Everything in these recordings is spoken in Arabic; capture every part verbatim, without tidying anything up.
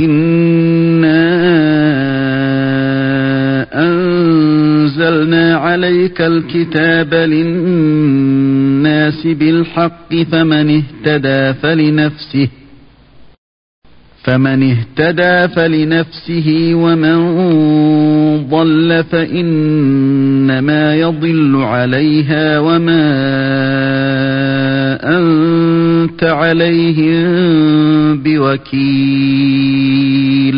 إنا أنزلنا عليك الكتاب للناس بالحق فمن اهتدى فلنفسه فمن اهتدى فلنفسه ومن ضل فإنما يضل عليها وما أنت عليهم بوكيل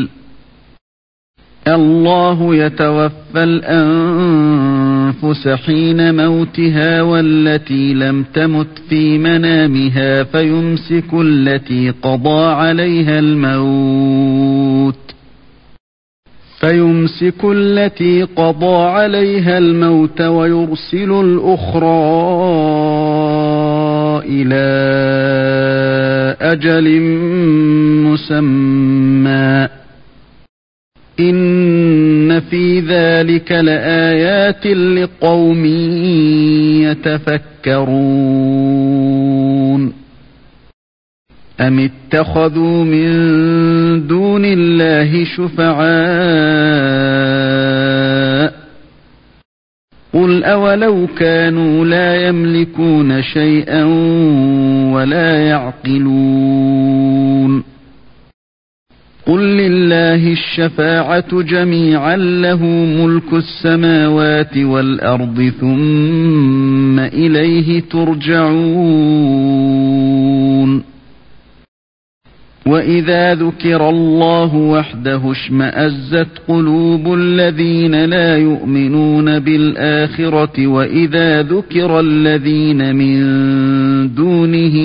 الله يتوفى الأنفس حين موتها والتي لم تمت في منامها فيمسك التي قضى عليها الموت فيمسك التي قضى عليها الموت ويرسل الأخرى إلى أجل مسمى إن في ذلك لآيات لقوم يتفكرون أم اتخذوا من دون الله شفعاء قل أولو كانوا لا يملكون شيئا ولا يعقلون قل لله الشفاعة جميعا له ملك السماوات والأرض ثم إليه ترجعون وإذا ذكر الله وحده اشمأزت قلوب الذين لا يؤمنون بالآخرة وإذا ذكر الذين من دونه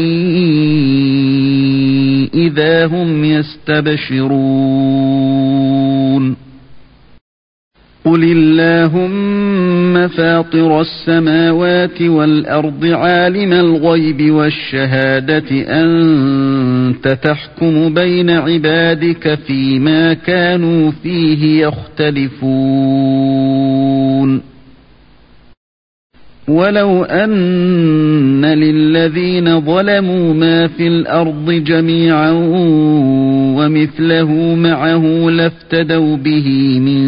إذا هم يستبشرون قل اللهم فاطر السماوات والأرض عالم الغيب والشهادة أنت تحكم بين عبادك فيما كانوا فيه يختلفون ولو أن للذين ظلموا ما في الأرض جميعا ومثله معه لافتدوا به من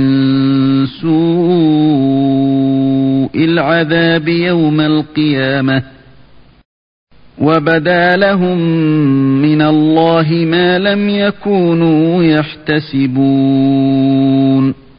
سوء العذاب يوم القيامة وبدا لهم من الله ما لم يكونوا يحتسبون